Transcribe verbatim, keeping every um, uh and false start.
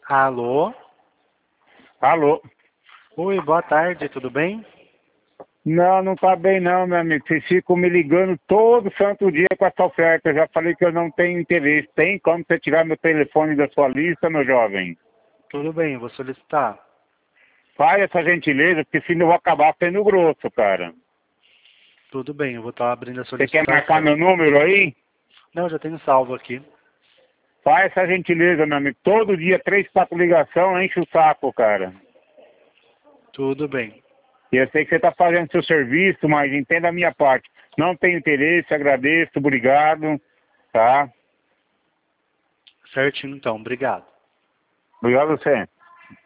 Alô? Alô? Oi, boa tarde, tudo bem? Não, não tá bem não, meu amigo. Vocês ficam me ligando todo santo dia com essa oferta. Eu já falei que eu não tenho interesse. Tem como você tirar meu telefone da sua lista, meu jovem? Tudo bem, vou solicitar. Faz essa gentileza, porque senão eu vou acabar sendo grosso, cara. Tudo bem, eu vou estar abrindo a Você quer marcar solicitação. meu número aí? Não, já tenho salvo aqui. Faz essa gentileza, meu amigo. Todo dia, três, quatro ligação, enche o saco, cara. Tudo bem. E eu sei que você está fazendo seu serviço, mas entenda a minha parte. Não tenho interesse, agradeço, obrigado, tá? Certinho então, obrigado. Obrigado a você.